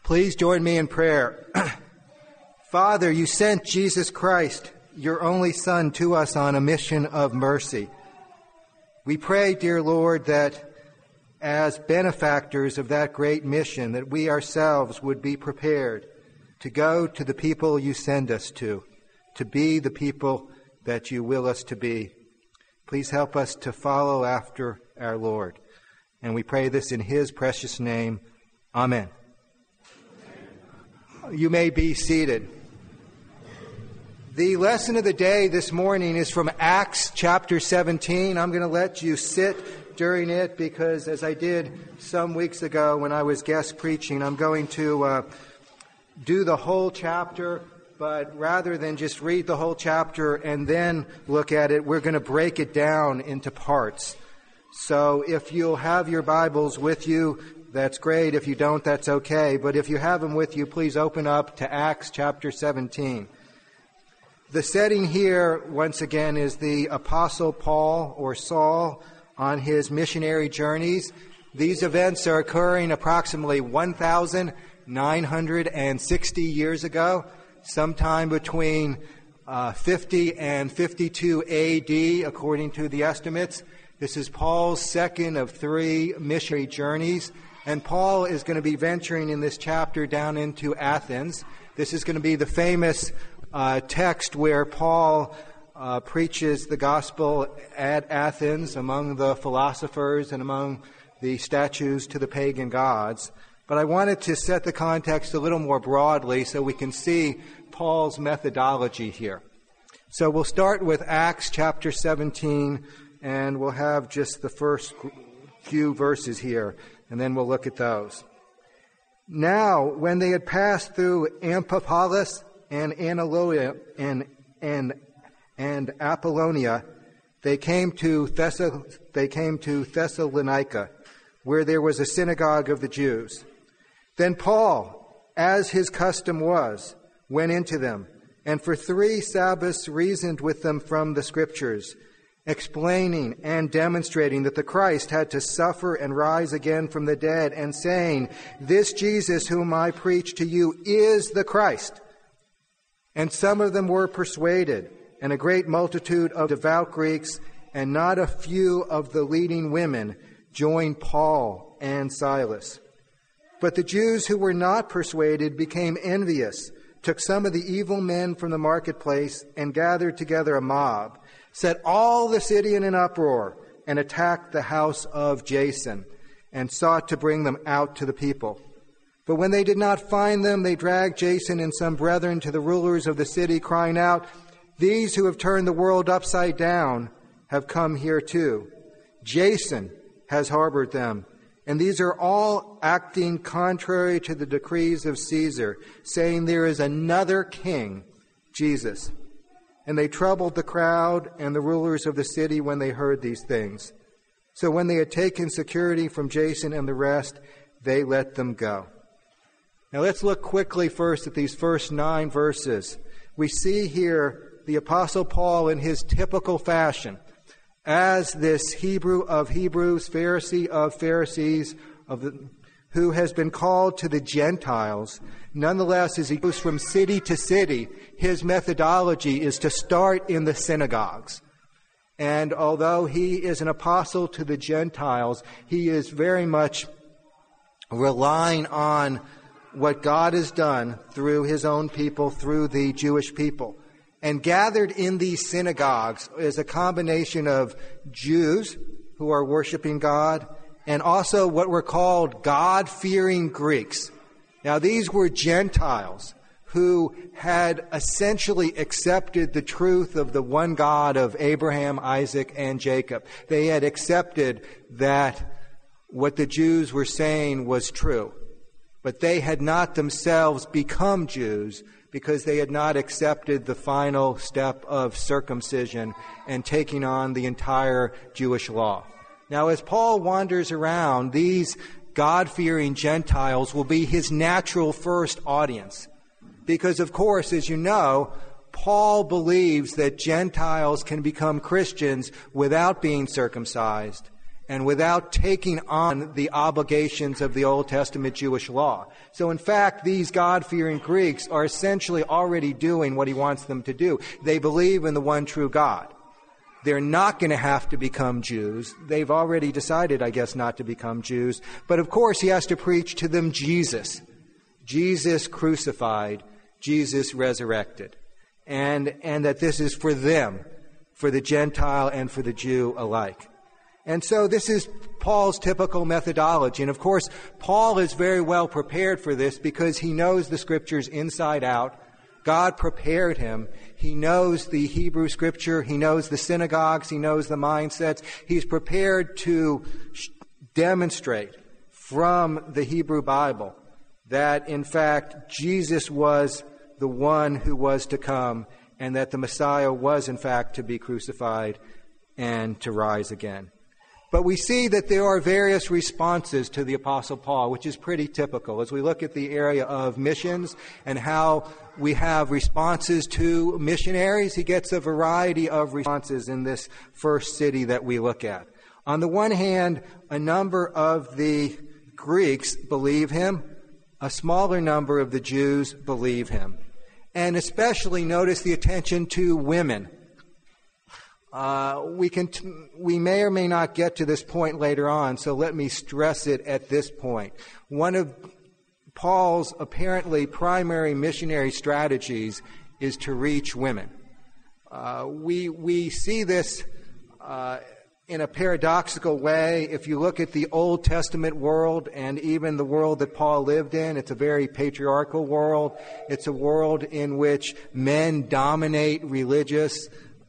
Please join me in prayer. Father, you sent Jesus Christ, your only Son, to us on a mission of mercy. We pray, dear Lord, that as benefactors of that great mission, that we ourselves would be prepared to go to the people you send us to be the people that you will us to be. Please help us to follow after our Lord. And we pray this in his precious name. Amen. You may be seated. The lesson of the day this morning is from Acts chapter 17. I'm going to let you sit during it because, as I did some weeks ago when I was guest preaching, I'm going to do the whole chapter, but rather than just read the whole chapter and then look at it, we're going to break it down into parts. So if you'll have your Bibles with you, that's great. If you don't, that's okay. But if you have them with you, please open up to Acts chapter 17. The setting here, once again, is the Apostle Paul or Saul on his missionary journeys. These events are occurring approximately 1,960 years ago, sometime between 50 and 52 A.D., according to the estimates. This is Paul's second of 3 missionary journeys. And Paul is going to be venturing in this chapter down into Athens. This is going to be the famous text where Paul preaches the gospel at Athens among the philosophers and among the statues to the pagan gods. But I wanted to set the context a little more broadly so we can see Paul's methodology here. So we'll start with Acts chapter 17, and we'll have just the first few verses here, and then we'll look at those. Now, when they had passed through Amphipolis and Analoia and Apollonia, they came to Thessalonica, where there was a synagogue of the Jews. Then Paul, as his custom was, went into them, and for 3 Sabbaths reasoned with them from the Scriptures, explaining and demonstrating that the Christ had to suffer and rise again from the dead, and saying, "This Jesus whom I preach to you is the Christ." And some of them were persuaded, and a great multitude of devout Greeks, and not a few of the leading women, joined Paul and Silas. But the Jews who were not persuaded became envious, took some of the evil men from the marketplace, and gathered together a mob, set all the city in an uproar, and attacked the house of Jason, and sought to bring them out to the people. But when they did not find them, they dragged Jason and some brethren to the rulers of the city, crying out, "These who have turned the world upside down have come here too. Jason has harbored them, and these are all acting contrary to the decrees of Caesar, saying there is another king, Jesus." And they troubled the crowd and the rulers of the city when they heard these things. So when they had taken security from Jason and the rest, they let them go. Now let's look quickly first at these first 9 verses. We see here the Apostle Paul in his typical fashion, as this Hebrew of Hebrews, Pharisee of Pharisees, who has been called to the Gentiles. Nonetheless, as he goes from city to city, his methodology is to start in the synagogues. And although he is an apostle to the Gentiles, he is very much relying on what God has done through his own people, through the Jewish people. And gathered in these synagogues is a combination of Jews who are worshiping God, and also what were called God-fearing Greeks. Now, these were Gentiles who had essentially accepted the truth of the one God of Abraham, Isaac, and Jacob. They had accepted that what the Jews were saying was true. But they had not themselves become Jews because they had not accepted the final step of circumcision and taking on the entire Jewish law. Now, as Paul wanders around, these God-fearing Gentiles will be his natural first audience. Because, of course, as you know, Paul believes that Gentiles can become Christians without being circumcised, and without taking on the obligations of the Old Testament Jewish law. So in fact, these God-fearing Greeks are essentially already doing what he wants them to do. They believe in the one true God. They're not going to have to become Jews. They've already decided, I guess, not to become Jews. But of course, he has to preach to them Jesus. Jesus crucified, Jesus resurrected. And that this is for them, for the Gentile and for the Jew alike. And so this is Paul's typical methodology. And of course, Paul is very well prepared for this because he knows the Scriptures inside out. God prepared him. He knows the Hebrew Scripture. He knows the synagogues. He knows the mindsets. He's prepared to demonstrate from the Hebrew Bible that, in fact, Jesus was the one who was to come and that the Messiah was, in fact, to be crucified and to rise again. But we see that there are various responses to the Apostle Paul, which is pretty typical. As we look at the area of missions and how we have responses to missionaries, he gets a variety of responses in this first city that we look at. On the one hand, a number of the Greeks believe him. A smaller number of the Jews believe him. And especially notice the attention to women. We may or may not get to this point later on, so let me stress it at this point. One of Paul's apparently primary missionary strategies is to reach women. We see this in a paradoxical way. If you look at the Old Testament world and even the world that Paul lived in, it's a very patriarchal world. It's a world in which men dominate religious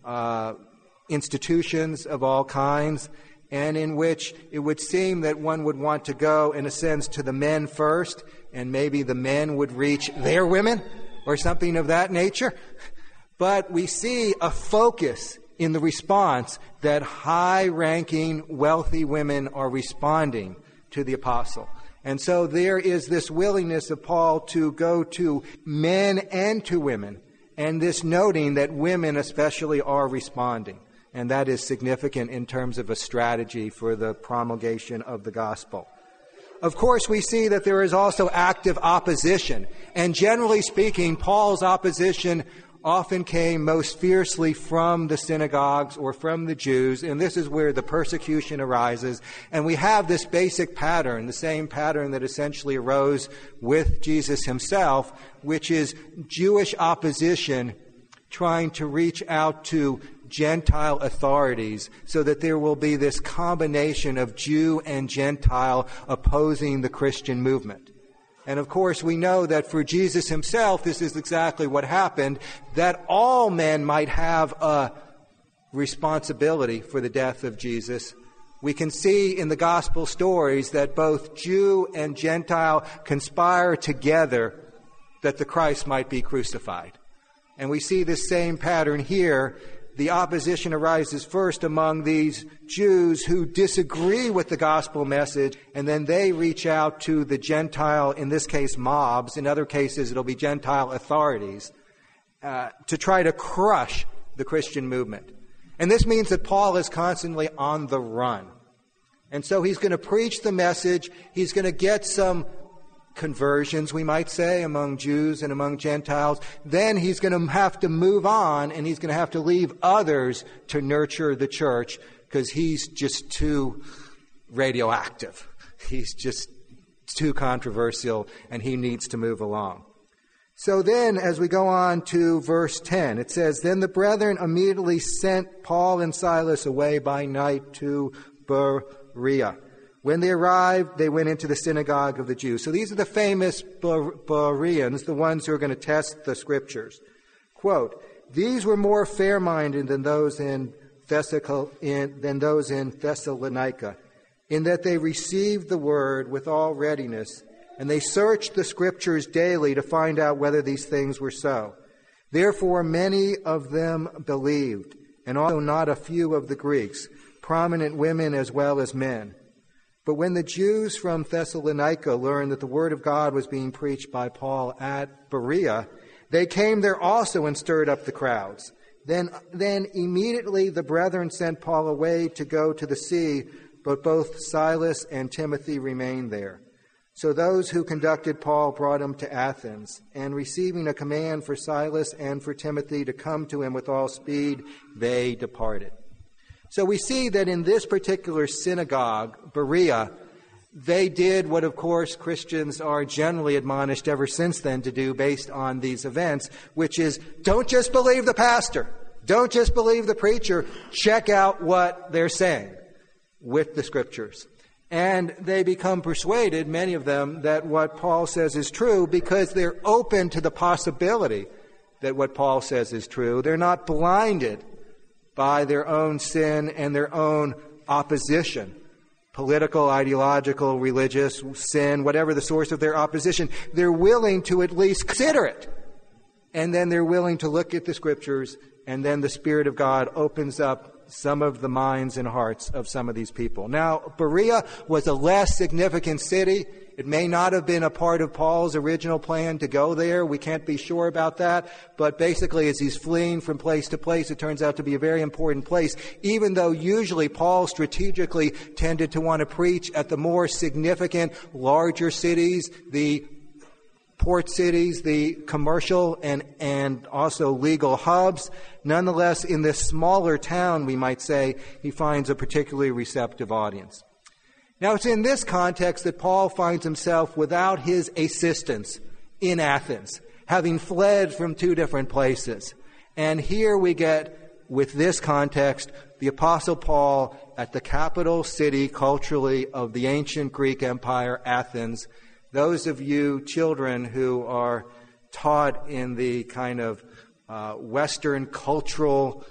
institutions of all kinds, and in which it would seem that one would want to go, in a sense, to the men first, and maybe the men would reach their women, or something of that nature. But we see a focus in the response that high-ranking, wealthy women are responding to the apostle. And so there is this willingness of Paul to go to men and to women, and this noting that women especially are responding. And that is significant in terms of a strategy for the promulgation of the gospel. Of course, we see that there is also active opposition. And generally speaking, Paul's opposition often came most fiercely from the synagogues or from the Jews, and this is where the persecution arises. And we have this basic pattern, the same pattern that essentially arose with Jesus himself, which is Jewish opposition trying to reach out to Gentile authorities so that there will be this combination of Jew and Gentile opposing the Christian movement. And of course, we know that for Jesus himself, this is exactly what happened, that all men might have a responsibility for the death of Jesus. We can see in the gospel stories that both Jew and Gentile conspire together that the Christ might be crucified. And we see this same pattern here. The opposition arises first among these Jews who disagree with the gospel message, and then they reach out to the Gentile, in this case mobs, in other cases it'll be Gentile authorities, to try to crush the Christian movement. And this means that Paul is constantly on the run. And so he's going to preach the message, he's going to get some conversions, we might say, among Jews and among Gentiles. Then he's going to have to move on, and he's going to have to leave others to nurture the church because he's just too radioactive. He's just too controversial, and he needs to move along. So then, as we go on to verse 10, it says, "Then the brethren immediately sent Paul and Silas away by night to Berea. When they arrived, they went into the synagogue of the Jews." So these are the famous Bereans, the ones who are going to test the Scriptures. Quote, "These were more fair-minded than those in Thessalonica, in that they received the word with all readiness, and they searched the Scriptures daily to find out whether these things were so. Therefore many of them believed, and also not a few of the Greeks, prominent women as well as men. But when the Jews from Thessalonica learned that the word of God was being preached by Paul at Berea, they came there also and stirred up the crowds. Then immediately the brethren sent Paul away to go to the sea, but both Silas and Timothy remained there. So those who conducted Paul brought him to Athens, and receiving a command for Silas and for Timothy to come to him with all speed, they departed. So we see that in this particular synagogue, Berea, they did what, of course, Christians are generally admonished ever since then to do based on these events, which is don't just believe the pastor. Don't just believe the preacher. Check out what they're saying with the Scriptures. And they become persuaded, many of them, that what Paul says is true because they're open to the possibility that what Paul says is true. They're not blinded by their own sin and their own opposition. Political, ideological, religious, sin, whatever the source of their opposition. They're willing to at least consider it. And then they're willing to look at the Scriptures, and then the Spirit of God opens up some of the minds and hearts of some of these people. Now, Berea was a less significant city. It may not have been a part of Paul's original plan to go there. We can't be sure about that. But basically, as he's fleeing from place to place, it turns out to be a very important place, even though usually Paul strategically tended to want to preach at the more significant, larger cities, the port cities, the commercial and also legal hubs. Nonetheless, in this smaller town, we might say, he finds a particularly receptive audience. Now, it's in this context that Paul finds himself without his assistants in Athens, having fled from two different places. And here we get, with this context, the Apostle Paul at the capital city culturally of the ancient Greek Empire, Athens. Those of you children who are taught in the kind of Western cultural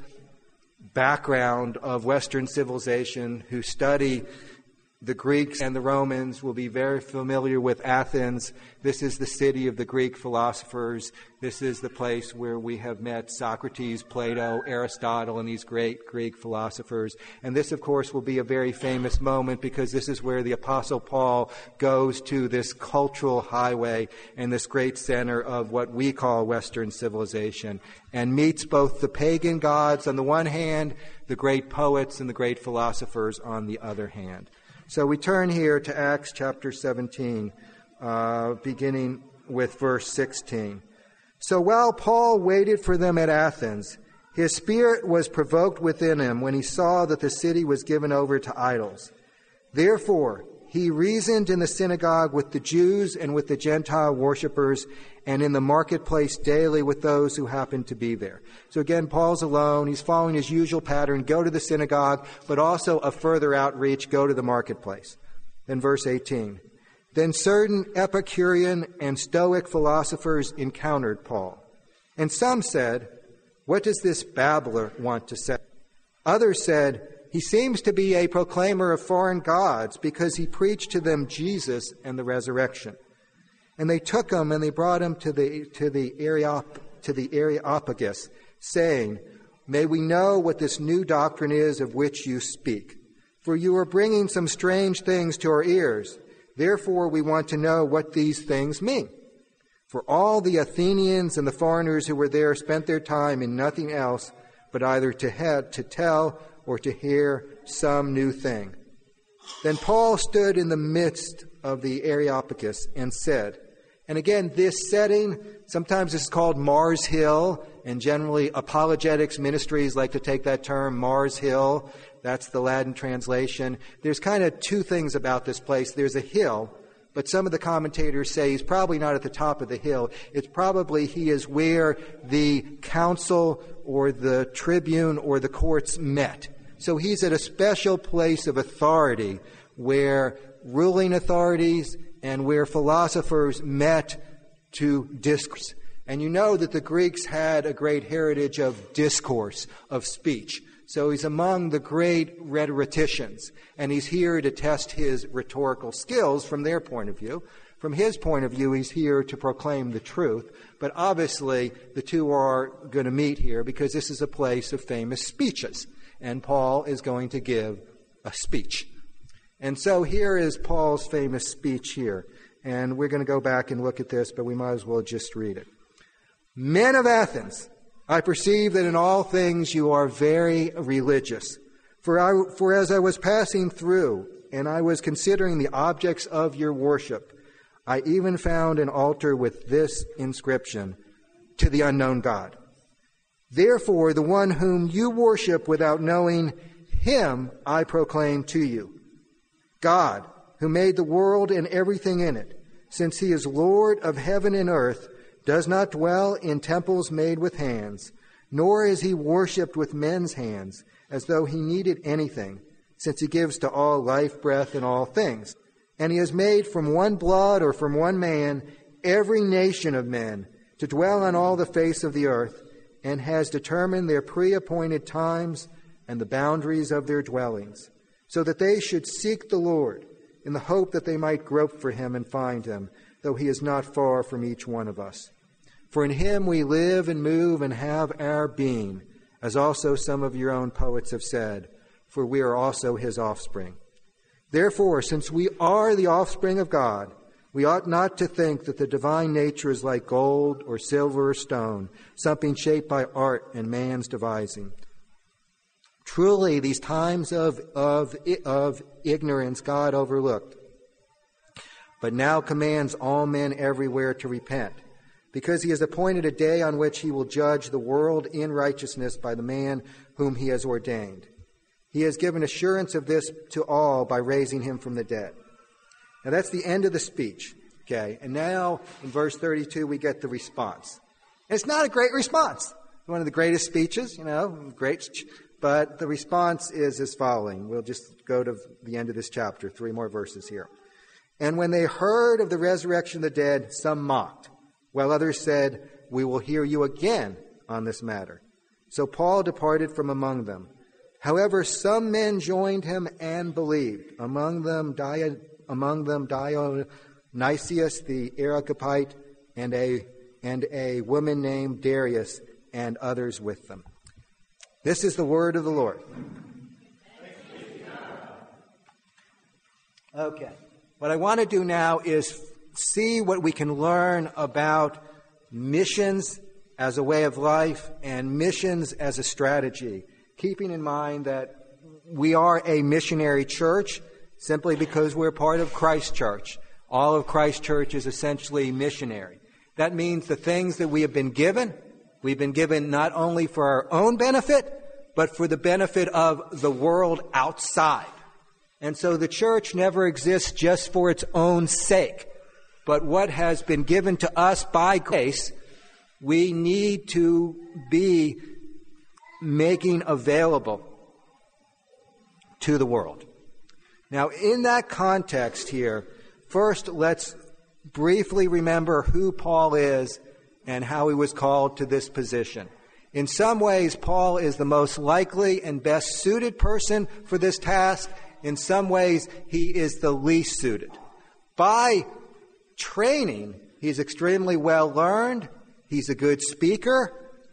background of Western civilization, who study the Greeks and the Romans, will be very familiar with Athens. This is the city of the Greek philosophers. This is the place where we have met Socrates, Plato, Aristotle, and these great Greek philosophers. And this, of course, will be a very famous moment because this is where the Apostle Paul goes to this cultural highway and this great center of what we call Western civilization and meets both the pagan gods on the one hand, the great poets and the great philosophers on the other hand. So we turn here to Acts chapter 17, beginning with verse 16. So while Paul waited for them at Athens, his spirit was provoked within him when he saw that the city was given over to idols. Therefore, he reasoned in the synagogue with the Jews and with the Gentile worshippers, and in the marketplace daily with those who happened to be there. So again, Paul's alone. He's following his usual pattern, go to the synagogue, but also a further outreach, go to the marketplace. Then verse 18. Then certain Epicurean and Stoic philosophers encountered Paul. And some said, "What does this babbler want to say?" Others said, "He seems to be a proclaimer of foreign gods because he preached to them Jesus and the resurrection." And they took him and they brought him to the Areopagus, saying, "May we know what this new doctrine is of which you speak? For you are bringing some strange things to our ears. Therefore we want to know what these things mean." For all the Athenians and the foreigners who were there spent their time in nothing else but either to tell or to hear some new thing. Then Paul stood in the midst of the Areopagus and said, and again, this setting, sometimes this is called Mars Hill, and generally apologetics ministries like to take that term, Mars Hill. That's the Latin translation. There's kind of two things about this place. There's a hill, but some of the commentators say he's probably not at the top of the hill. It's probably he is where the council or the tribune or the courts met. So he's at a special place of authority where ruling authorities and where philosophers met to discourse. And you know that the Greeks had a great heritage of discourse, of speech. So he's among the great rhetoricians, and he's here to test his rhetorical skills from their point of view. From his point of view, he's here to proclaim the truth. But obviously, the two are going to meet here because this is a place of famous speeches. And Paul is going to give a speech. And so here is Paul's famous speech here. And we're going to go back and look at this, but we might as well just read it. "Men of Athens, I perceive that in all things you are very religious. For as I was passing through, and I was considering the objects of your worship, I even found an altar with this inscription, to the unknown God. Therefore, the one whom you worship without knowing him, I proclaim to you. God, who made the world and everything in it, since he is Lord of heaven and earth, does not dwell in temples made with hands, nor is he worshipped with men's hands, as though he needed anything, since he gives to all life, breath, and all things. And he has made from one blood or from one man every nation of men to dwell on all the face of the earth, and has determined their pre-appointed times and the boundaries of their dwellings, so that they should seek the Lord in the hope that they might grope for him and find him, though he is not far from each one of us. For in him we live and move and have our being, as also some of your own poets have said, for we are also his offspring. Therefore, since we are the offspring of God, we ought not to think that the divine nature is like gold or silver or stone, something shaped by art and man's devising. Truly, these times of ignorance God overlooked, but now commands all men everywhere to repent, because he has appointed a day on which he will judge the world in righteousness by the man whom he has ordained. He has given assurance of this to all by raising him from the dead. Now that's the end of the speech, okay? And now in verse 32 we get the response. And it's not a great response. One of the greatest speeches, but the response is as following. We'll just go to the end of this chapter, 3 more verses here. And when they heard of the resurrection of the dead, some mocked, while others said, we will hear you again on this matter. So Paul departed from among them. However, some men joined him and believed, among them Dionysius the Areopagite and a woman named Darius and others with them. This is the word of the Lord. Okay. What I want to do now is see what we can learn about missions as a way of life and missions as a strategy, keeping in mind that we are a missionary church simply because we're part of Christ Church. All of Christ Church is essentially missionary. That means the things that we have been given, we've been given not only for our own benefit, but for the benefit of the world outside. And so the church never exists just for its own sake. But what has been given to us by grace, we need to be making available to the world. Now, in that context here, first let's briefly remember who Paul is and how he was called to this position. In some ways, Paul is the most likely and best suited person for this task. In some ways, he is the least suited. By training, he's extremely well learned, he's a good speaker,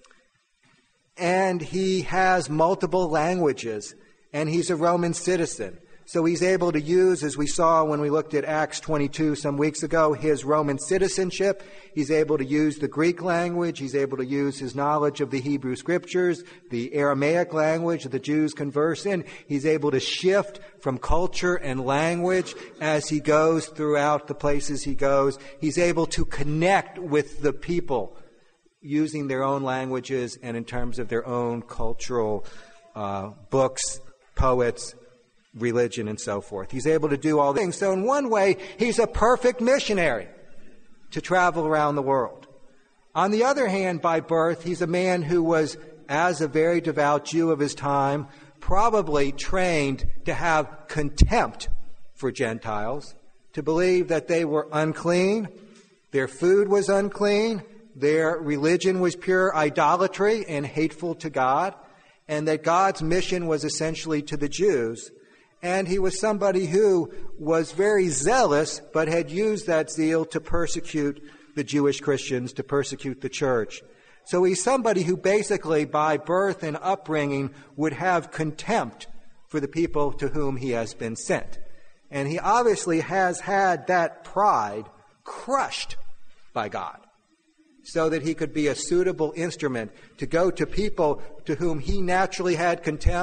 and he has multiple languages, and he's a Roman citizen. So he's able to use, as we saw when we looked at Acts 22 some weeks ago, his Roman citizenship. He's able to use the Greek language. He's able to use his knowledge of the Hebrew Scriptures, the Aramaic language that the Jews converse in. He's able to shift from culture and language as he goes throughout the places he goes. He's able to connect with the people using their own languages and in terms of their own cultural books, poets, religion, and so forth. He's able to do all things. So in one way, he's a perfect missionary to travel around the world. On the other hand, by birth, he's a man who was, as a very devout Jew of his time, probably trained to have contempt for Gentiles, to believe that they were unclean, their food was unclean, their religion was pure idolatry and hateful to God, and that God's mission was essentially to the Jews. And he was somebody who was very zealous, but had used that zeal to persecute the Jewish Christians, to persecute the church. So he's somebody who basically, by birth and upbringing, would have contempt for the people to whom he has been sent. And he obviously has had that pride crushed by God, so that he could be a suitable instrument to go to people to whom he naturally had contempt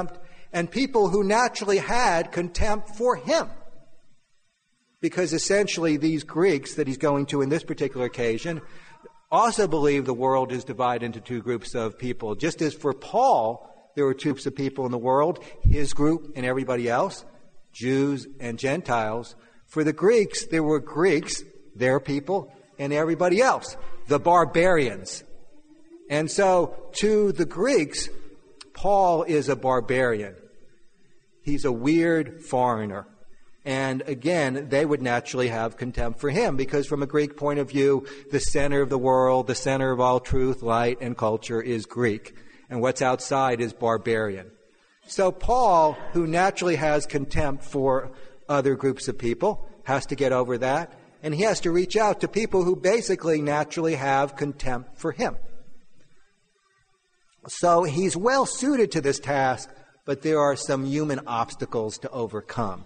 and people who naturally had contempt for him. Because essentially these Greeks that he's going to in this particular occasion also believe the world is divided into two groups of people. Just as for Paul, there were two groups of people in the world, his group and everybody else, Jews and Gentiles. For the Greeks, there were Greeks, their people, and everybody else, the barbarians. And so to the Greeks, Paul is a barbarian. He's a weird foreigner. And again, they would naturally have contempt for him because from a Greek point of view, the center of the world, the center of all truth, light, and culture is Greek. And what's outside is barbarian. So Paul, who naturally has contempt for other groups of people, has to get over that. And he has to reach out to people who basically naturally have contempt for him. So he's well suited to this task, but there are some human obstacles to overcome.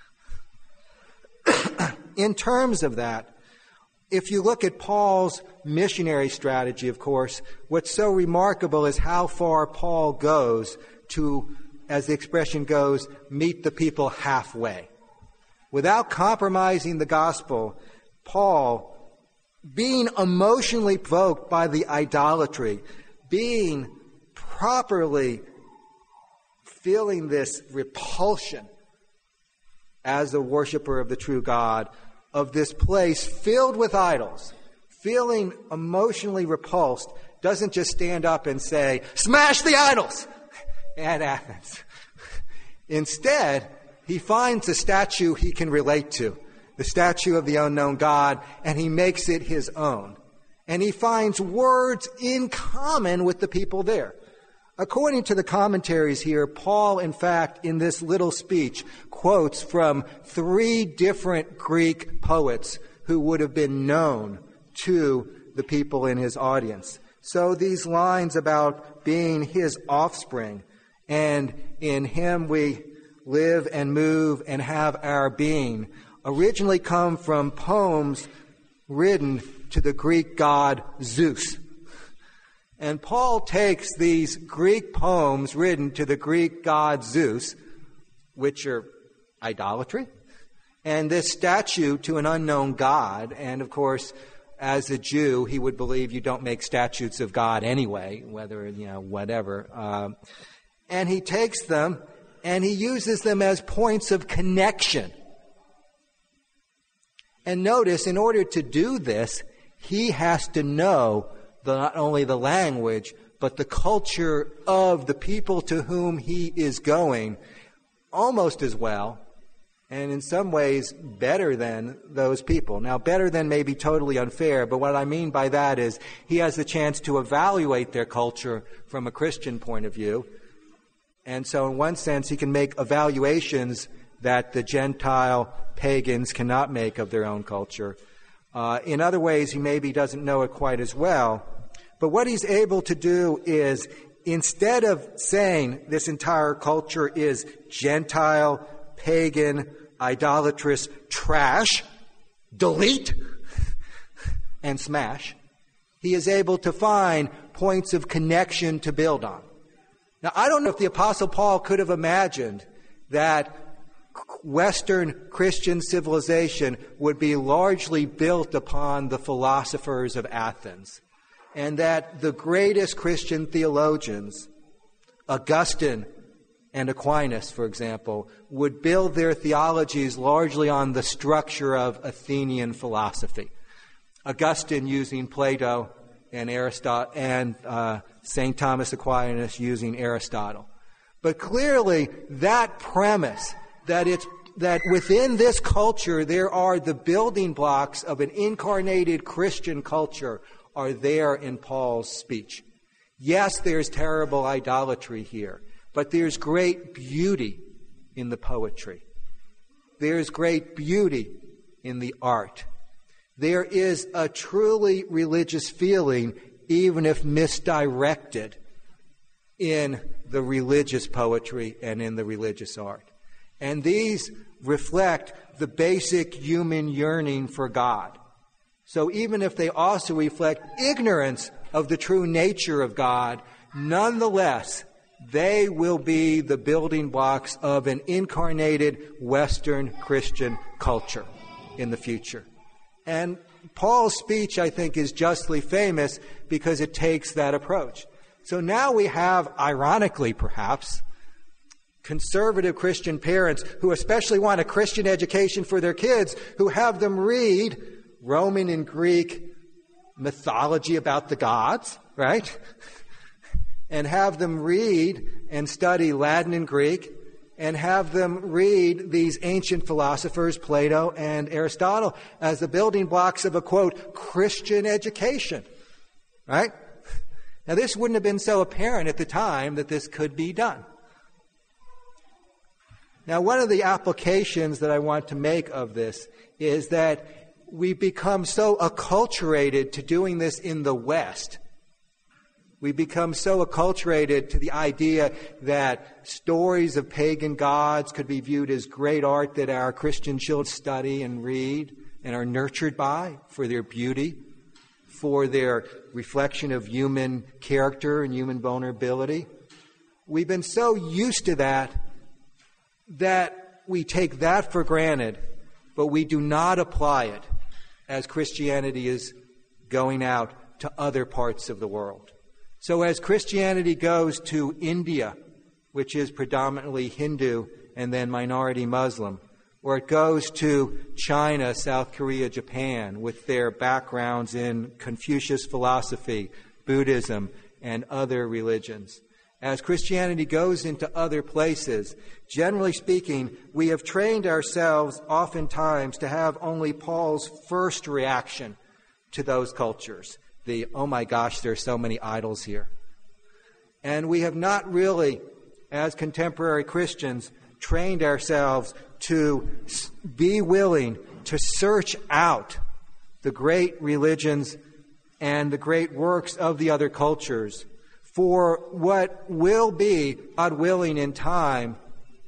In terms of that, if you look at Paul's missionary strategy, of course, what's so remarkable is how far Paul goes to, as the expression goes, meet the people halfway. Without compromising the gospel, Paul, being emotionally provoked by the idolatry, being properly feeling this repulsion as a worshiper of the true God, of this place filled with idols, feeling emotionally repulsed, doesn't just stand up and say, "Smash the idols!" at Athens. Instead, he finds a statue he can relate to, the statue of the unknown God, and he makes it his own. And he finds words in common with the people there. According to the commentaries here, Paul, in fact, in this little speech, quotes from 3 different Greek poets who would have been known to the people in his audience. So these lines about being his offspring, and in him we live and move and have our being, originally come from poems written to the Greek god Zeus. And Paul takes these Greek poems written to the Greek god Zeus, which are idolatry, and this statue to an unknown God. And of course, as a Jew, he would believe you don't make statues of God anyway, whether, whatever. And he takes them and he uses them as points of connection. And notice, in order to do this, he has to know not only the language, but the culture of the people to whom he is going almost as well, and in some ways better than those people. Now, better than may be totally unfair, but what I mean by that is he has the chance to evaluate their culture from a Christian point of view. And so in one sense, he can make evaluations that the Gentile pagans cannot make of their own culture. In other ways, he maybe doesn't know it quite as well. But what he's able to do is, instead of saying this entire culture is Gentile, pagan, idolatrous trash, delete and smash, he is able to find points of connection to build on. Now, I don't know if the Apostle Paul could have imagined that Western Christian civilization would be largely built upon the philosophers of Athens, and that the greatest Christian theologians, Augustine and Aquinas, for example, would build their theologies largely on the structure of Athenian philosophy. Augustine using Plato and Aristotle, and St. Thomas Aquinas using Aristotle. But clearly, that premise that within this culture there are the building blocks of an incarnated Christian culture are there in Paul's speech. Yes, there's terrible idolatry here, but there's great beauty in the poetry. There's great beauty in the art. There is a truly religious feeling, even if misdirected, in the religious poetry and in the religious art. And these reflect the basic human yearning for God. So even if they also reflect ignorance of the true nature of God, nonetheless, they will be the building blocks of an incarnated Western Christian culture in the future. And Paul's speech, I think, is justly famous because it takes that approach. So now we have, ironically perhaps, conservative Christian parents who especially want a Christian education for their kids, who have them read Roman and Greek mythology about the gods, right? And have them read and study Latin and Greek, and have them read these ancient philosophers, Plato and Aristotle, as the building blocks of a, quote, Christian education, right? Now, this wouldn't have been so apparent at the time that this could be done. Now, one of the applications that I want to make of this is that we become so acculturated to doing this in the West. We become so acculturated to the idea that stories of pagan gods could be viewed as great art that our Christian children study and read and are nurtured by for their beauty, for their reflection of human character and human vulnerability. We've been so used to that we take that for granted, but we do not apply it as Christianity is going out to other parts of the world. So as Christianity goes to India, which is predominantly Hindu and then minority Muslim, or it goes to China, South Korea, Japan, with their backgrounds in Confucius philosophy, Buddhism, and other religions. As Christianity goes into other places, generally speaking, we have trained ourselves oftentimes to have only Paul's first reaction to those cultures. The, oh my gosh, there are so many idols here. And we have not really, as contemporary Christians, trained ourselves to be willing to search out the great religions and the great works of the other cultures for what will be, God willing, in time,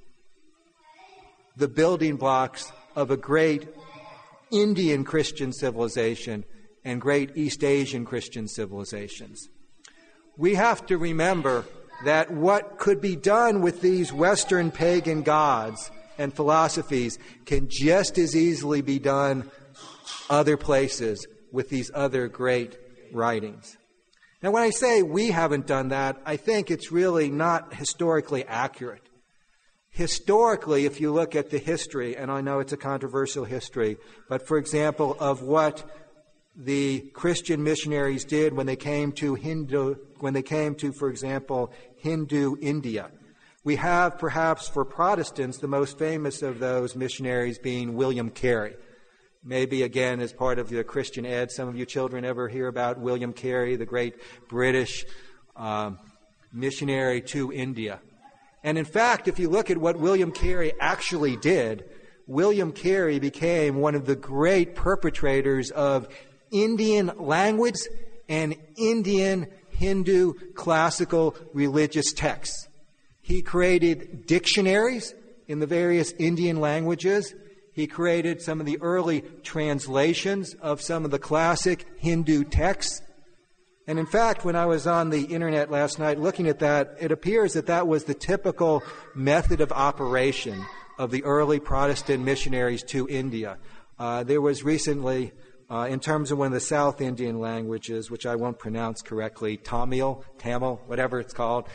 the building blocks of a great Indian Christian civilization and great East Asian Christian civilizations. We have to remember that what could be done with these Western pagan gods and philosophies can just as easily be done other places with these other great writings. Now, when I say we haven't done that, I think it's really not historically accurate. Historically, if you look at the history, and I know it's a controversial history, but for example, of what the Christian missionaries did when they came to, for example, Hindu India. We have, perhaps for Protestants, the most famous of those missionaries being William Carey. Maybe, again, as part of the Christian ed, some of you children ever hear about William Carey, the great British missionary to India. And in fact, if you look at what William Carey actually did, William Carey became one of the great perpetrators of Indian language and Indian Hindu classical religious texts. He created dictionaries in the various Indian languages. He created some of the early translations of some of the classic Hindu texts. And in fact, when I was on the internet last night looking at that, it appears that that was the typical method of operation of the early Protestant missionaries to India. There was recently, in terms of one of the South Indian languages, which I won't pronounce correctly, Tamil, whatever it's called,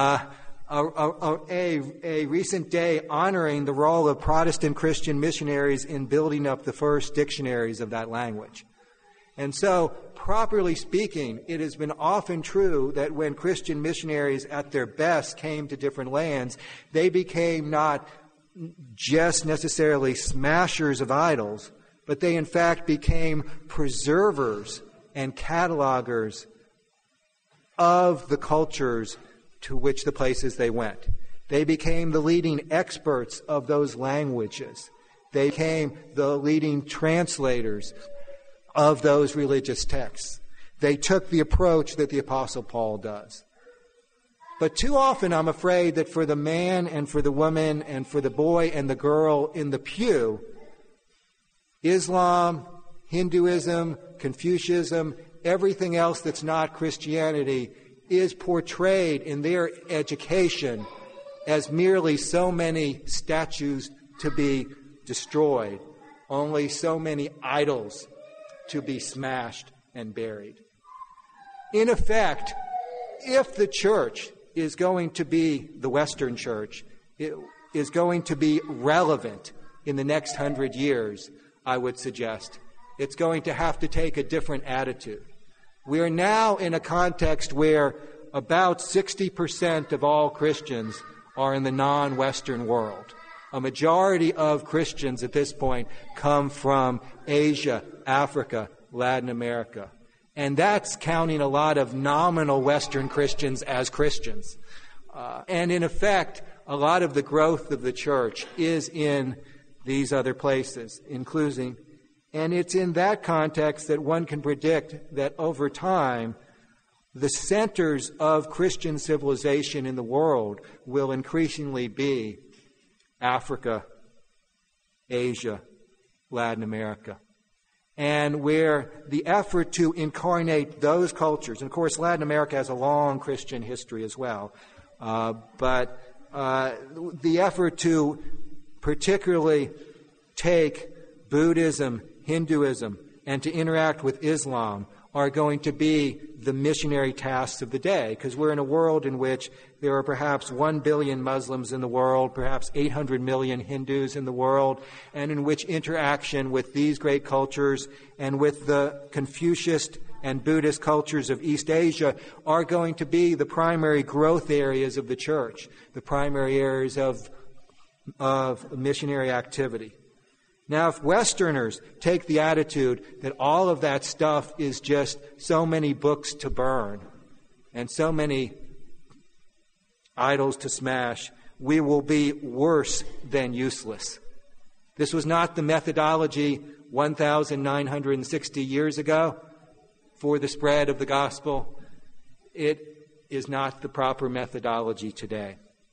a recent day honoring the role of Protestant Christian missionaries in building up the first dictionaries of that language. And so, properly speaking, it has been often true that when Christian missionaries at their best came to different lands, they became not just necessarily smashers of idols, but they in fact became preservers and catalogers of the cultures to which the places they went. They became the leading experts of those languages. They became the leading translators of those religious texts. They took the approach that the Apostle Paul does. But too often, I'm afraid that for the man and for the woman and for the boy and the girl in the pew, Islam, Hinduism, Confucianism, everything else that's not Christianity is portrayed in their education as merely so many statues to be destroyed, only so many idols to be smashed and buried. In effect, if the church is going to be the Western church, it is going to be relevant in the next 100 years, I would suggest, it's going to have to take a different attitude. We are now in a context where about 60% of all Christians are in the non-Western world. A majority of Christians at this point come from Asia, Africa, Latin America. And that's counting a lot of nominal Western Christians as Christians. And in effect, a lot of the growth of the church is in these other places, including, and it's in that context that one can predict that over time, the centers of Christian civilization in the world will increasingly be Africa, Asia, Latin America. And where the effort to incarnate those cultures, and of course Latin America has a long Christian history as well, but the effort to particularly take Buddhism, Hinduism, and to interact with Islam are going to be the missionary tasks of the day, because we're in a world in which there are perhaps 1 billion Muslims in the world, perhaps 800 million Hindus in the world, and in which interaction with these great cultures and with the Confucianist and Buddhist cultures of East Asia are going to be the primary growth areas of the church, the primary areas of missionary activity. Now, if Westerners take the attitude that all of that stuff is just so many books to burn and so many idols to smash, we will be worse than useless. This was not the methodology 1,960 years ago for the spread of the gospel. It is not the proper methodology today.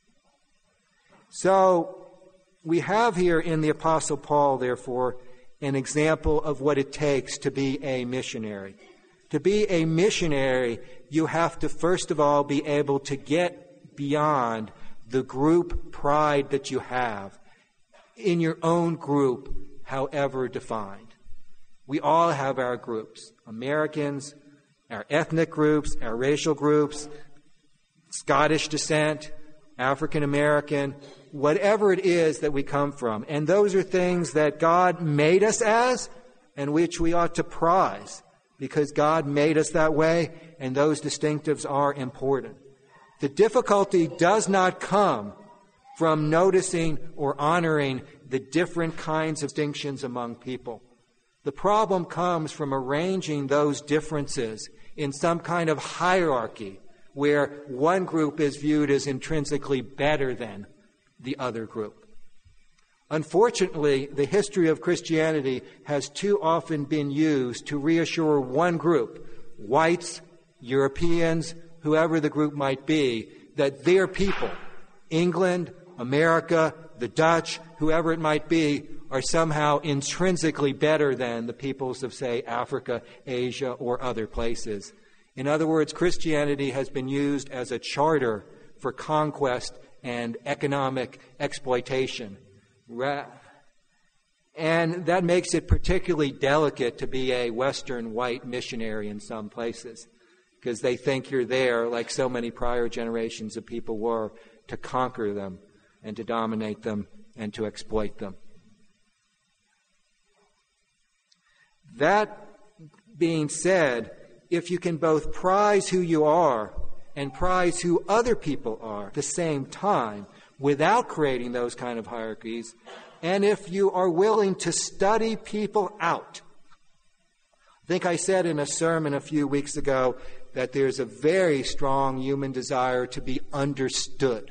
So, we have here in the Apostle Paul, therefore, an example of what it takes to be a missionary. To be a missionary, you have to, first of all, be able to get beyond the group pride that you have in your own group, however defined. We all have our groups. Americans, our ethnic groups, our racial groups, Scottish descent, African American, whatever it is that we come from. And those are things that God made us as and which we ought to prize because God made us that way, and those distinctives are important. The difficulty does not come from noticing or honoring the different kinds of distinctions among people. The problem comes from arranging those differences in some kind of hierarchy where one group is viewed as intrinsically better than the other group. Unfortunately, the history of Christianity has too often been used to reassure one group, whites, Europeans, whoever the group might be, that their people, England, America, the Dutch, whoever it might be, are somehow intrinsically better than the peoples of, say, Africa, Asia, or other places. In other words, Christianity has been used as a charter for conquest and economic exploitation. And that makes it particularly delicate to be a Western white missionary in some places, because they think you're there, like so many prior generations of people were, to conquer them and to dominate them and to exploit them. That being said, if you can both prize who you are and prize who other people are at the same time without creating those kind of hierarchies, and if you are willing to study people out. I think I said in a sermon a few weeks ago that there's a very strong human desire to be understood.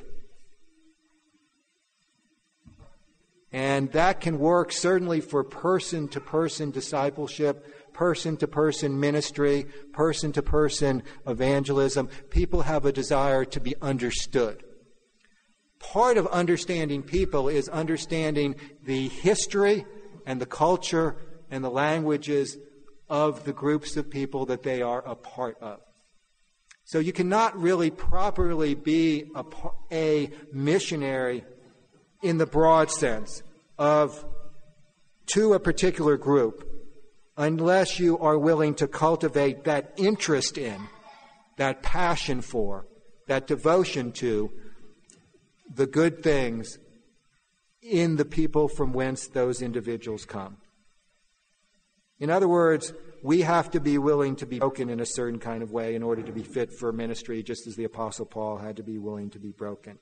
And that can work certainly for person-to-person discipleship, person-to-person ministry, person-to-person evangelism. People have a desire to be understood. Part of understanding people is understanding the history and the culture and the languages of the groups of people that they are a part of. So you cannot really properly be a missionary in the broad sense to a particular group unless you are willing to cultivate that interest in, that passion for, that devotion to the good things in the people from whence those individuals come. In other words, we have to be willing to be broken in a certain kind of way in order to be fit for ministry, just as the Apostle Paul had to be willing to be broken.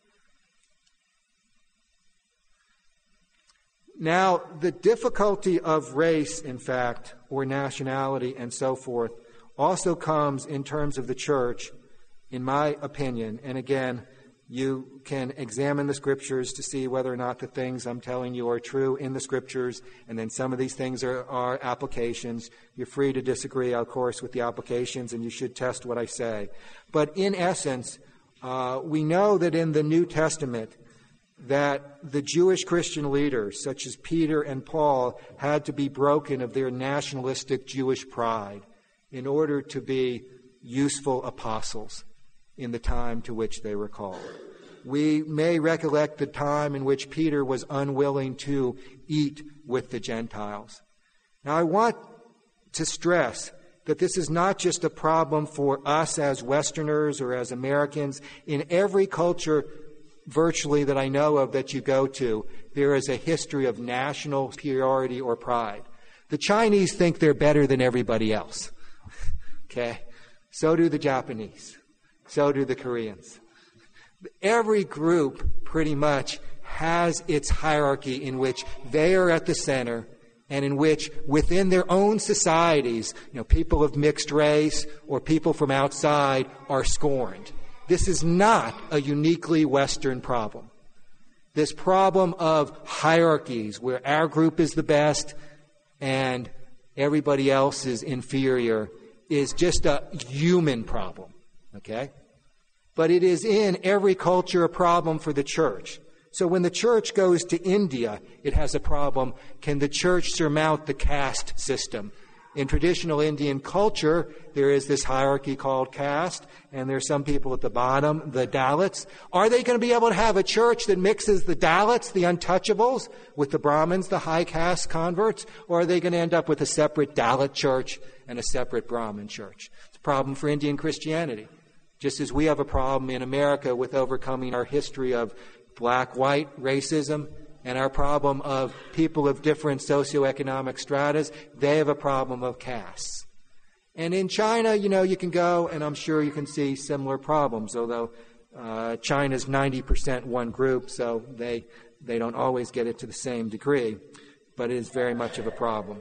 Now, the difficulty of race, in fact, or nationality and so forth, also comes in terms of the church, in my opinion. And again, you can examine the Scriptures to see whether or not the things I'm telling you are true in the Scriptures, and then some of these things are applications. You're free to disagree, of course, with the applications, and you should test what I say. But in essence, we know that in the New Testament that the Jewish Christian leaders, such as Peter and Paul, had to be broken of their nationalistic Jewish pride in order to be useful apostles in the time to which they were called. We may recollect the time in which Peter was unwilling to eat with the Gentiles. Now, I want to stress that this is not just a problem for us as Westerners or as Americans. In every culture virtually that I know of that you go to, there is a history of national superiority or pride. The Chinese think they're better than everybody else. Okay? So do the Japanese. So do the Koreans. Every group pretty much has its hierarchy in which they are at the center and in which within their own societies, people of mixed race or people from outside are scorned. This is not a uniquely Western problem. This problem of hierarchies where our group is the best and everybody else is inferior is just a human problem. Okay? But it is in every culture a problem for the church. So when the church goes to India, it has a problem. Can the church surmount the caste system? In traditional Indian culture, there is this hierarchy called caste, and there are some people at the bottom, the Dalits. Are they going to be able to have a church that mixes the Dalits, the untouchables, with the Brahmins, the high caste converts? Or are they going to end up with a separate Dalit church and a separate Brahmin church? It's a problem for Indian Christianity. Just as we have a problem in America with overcoming our history of black-white racism and our problem of people of different socioeconomic stratas, they have a problem of castes. And in China, you can go, and I'm sure you can see similar problems, although China's 90% one group, so they don't always get it to the same degree, but it is very much of a problem.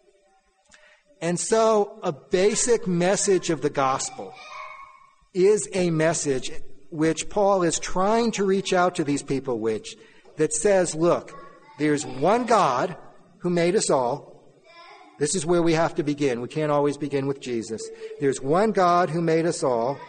And so a basic message of the gospel is a message which Paul is trying to reach out to these people that says, look, there's one God who made us all. This is where we have to begin. We can't always begin with Jesus. There's one God who made us all.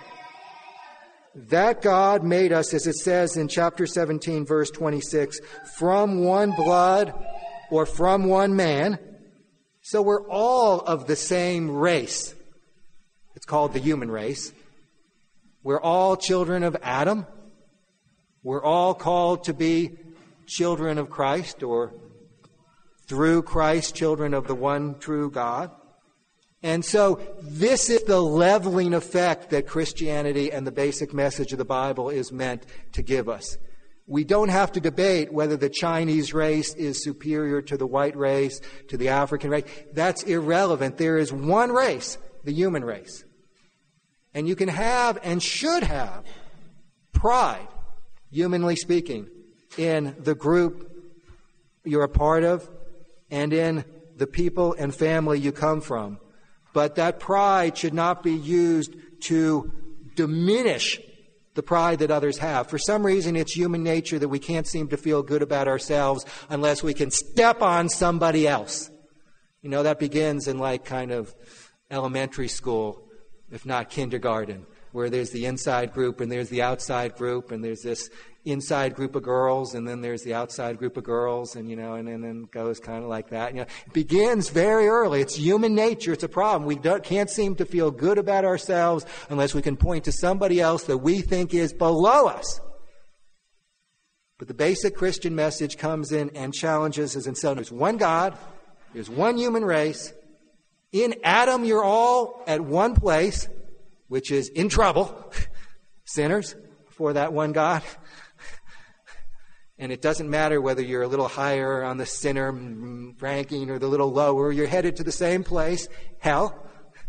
That God made us, as it says in chapter 17, verse 26, from one blood or from one man. So we're all of the same race. It's called the human race. We're all children of Adam. We're all called to be children of Christ, or through Christ, children of the one true God. And so this is the leveling effect that Christianity and the basic message of the Bible is meant to give us. We don't have to debate whether the Chinese race is superior to the white race, to the African race. That's irrelevant. There is one race, the human race. And you can have and should have pride, humanly speaking, in the group you're a part of and in the people and family you come from. But that pride should not be used to diminish the pride that others have. For some reason, it's human nature that we can't seem to feel good about ourselves unless we can step on somebody else. That begins in kind of elementary school, if not kindergarten, where there's the inside group and there's the outside group and there's this inside group of girls, and then there's the outside group of girls, and and then goes kind of like that. It begins very early. It's human nature. It's a problem. We can't seem to feel good about ourselves unless we can point to somebody else that we think is below us. But the basic Christian message comes in and challenges us and says, there's one God, there's one human race. In Adam, you're all at one place, which is in trouble, sinners before that one God. And it doesn't matter whether you're a little higher on the sinner ranking or the little lower. You're headed to the same place, hell.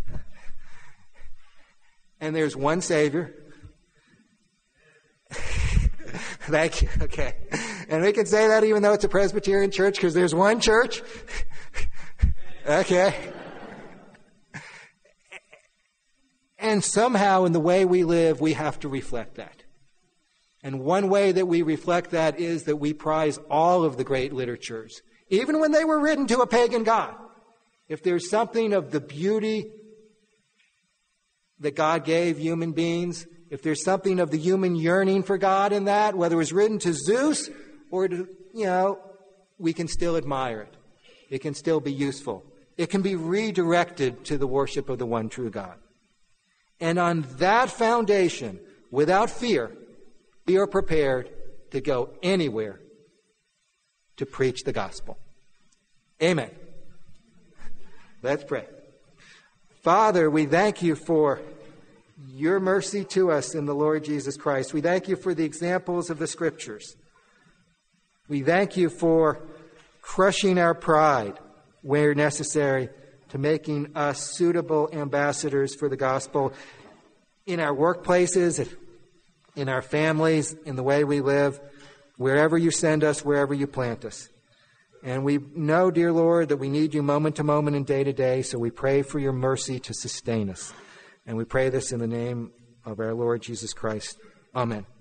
And there's one Savior. Thank you. Okay. And we can say that even though it's a Presbyterian church because there's one church. Okay. And somehow in the way we live, we have to reflect that. And one way that we reflect that is that we prize all of the great literatures, even when they were written to a pagan god. If there's something of the beauty that God gave human beings, if there's something of the human yearning for God in that, whether it was written to Zeus or to, we can still admire it. It can still be useful. It can be redirected to the worship of the one true God. And on that foundation, without fear, we are prepared to go anywhere to preach the gospel. Amen. Let's pray. Father, we thank you for your mercy to us in the Lord Jesus Christ. We thank you for the examples of the Scriptures. We thank you for crushing our pride where necessary to making us suitable ambassadors for the gospel in our workplaces, in our families, in the way we live, wherever you send us, wherever you plant us. And we know, dear Lord, that we need you moment to moment and day to day, so we pray for your mercy to sustain us. And we pray this in the name of our Lord Jesus Christ. Amen.